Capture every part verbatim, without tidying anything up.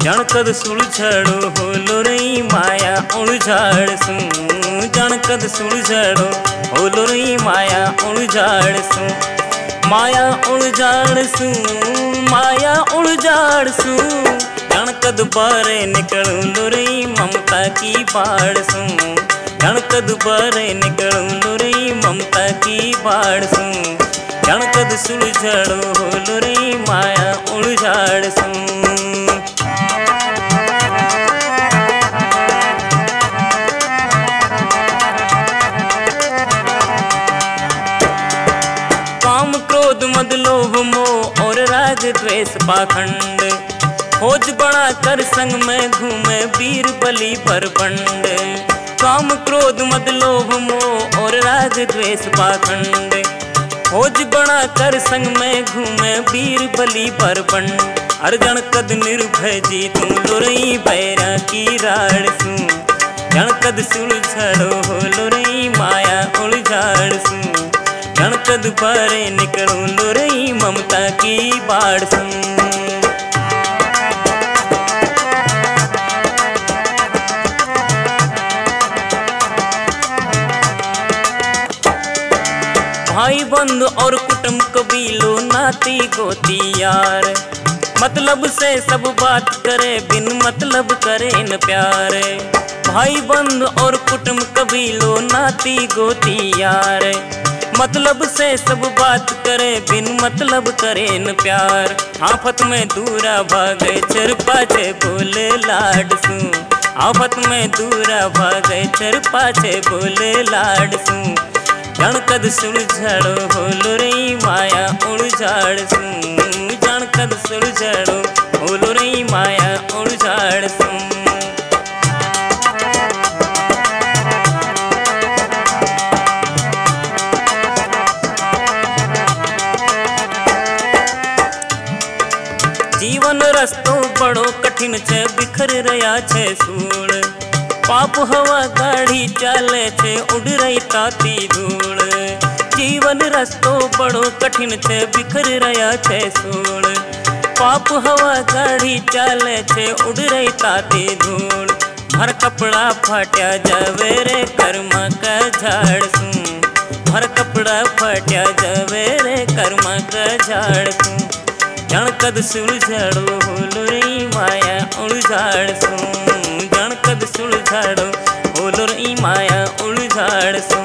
जणकद सुलझड़ो होलो रही माया उलझाड़सू। जणकद सुलझड़ो होलो रही माया उलझाड़सू। माया उलझाड़सू माया उलझाड़सू। जणकद बारे निकलूं रही ममता की बाड़सू। जणकद बारे निकलूं रही ममता की बाड़सू। जणकद सुलझड़ो होलो रही माया उलझाड़सू। काम क्रोध मद लोभ मोह और राग द्वेष पाखंड। खोज बड़ा कर संग में घूमे वीर बलि बरबंड। काम क्रोध मद लोभ मोह और राग द्वेष पाखंड। खोज बड़ा कर संग में घूमे वीर बलि बरबंड। अर्जन कद निर्भय जी तू लोरई बैरा की राड़सू। जणकद सुलझड़ो होलो रही माया उलझाड़सू। जणकद बारे निकलूं रही ममता की बाड़सू। भाई बंधु और कुटुंब कबीलो नाती गोती यार। मतलब से सब बात करे बिन मतलब करे न प्यार। भाई बंधु और कुटुंब कबीलो नाती गोती यार। मतलब से सब बात करे बिन मतलब करे न प्यार। आफत में दूरा भागे चर पाछे बोले लाडसू। आफत में दूरा भागे चर पाछे बोले लाडसू। जणकद सुलझड़ो होलो रही माया उलझाड़सू। जणकद सुलझड़ो होलो रही माया उलझाड़सू। जीवन रस्तो बड़ो कठिन छे बिखर रहा छे सूल। पाप हवा गाड़ी चाले छे उड़ रही ताती धूल। जीवन रस्तो बड़ो कठिन छे बिखर रहा छे सूल। पाप हवा गाड़ी चाले छे उड़ रही ताती धूल। भर कपड़ा फाट्या जावे रे कर्मा का झाड़सू। भर कपड़ा फाट्या जावे रे कर्मा का झाड़सू। जणकद सुलझड़ो होलो रही माया उलझाड़सू। जणकद सुलझड़ो होलो रही माया उलझाड़सू।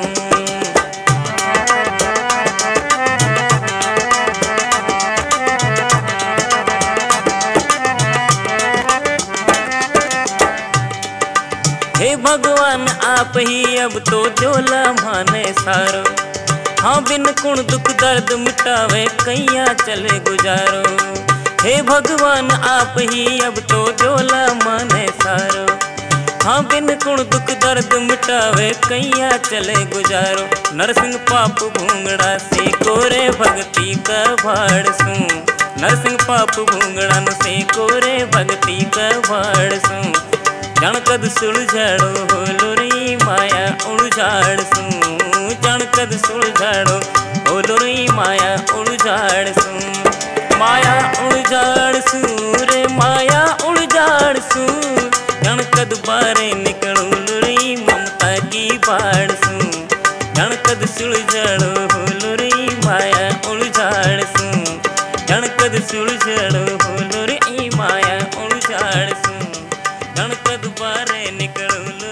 हे भगवान आप ही अब तो जोला माने सारो। हाँ बिन कुण दुख दर्द मिटावे कैया चले गुजारो। हे भगवान आप ही अब तो जोला माने सारो। हाँ बिन कुण दुख दर्द मिटावे कैया चले गुजारो। नरसिंह पाप भूंगड़ा से कोरे भक्ति का भाड़सू। नरसिंह पाप भूंगड़ा से कोरे भक्ति का भाड़सू। जणकद सुलझड़ो होलो रही माया उलझाड़सू। जणकद सुलझड़ो होलो रही माया उलझाड़सू। माया उलझाड़सू रे माया उलझाड़सू। जणकद बारे निकलूं रही ममता की बाड़सू। जणकद सुलझड़ो होलो रही माया उलझाड़सू। जणकद सुलझड़ो होलो रही माया उलझाड़सू। जणकद बारे निकलूं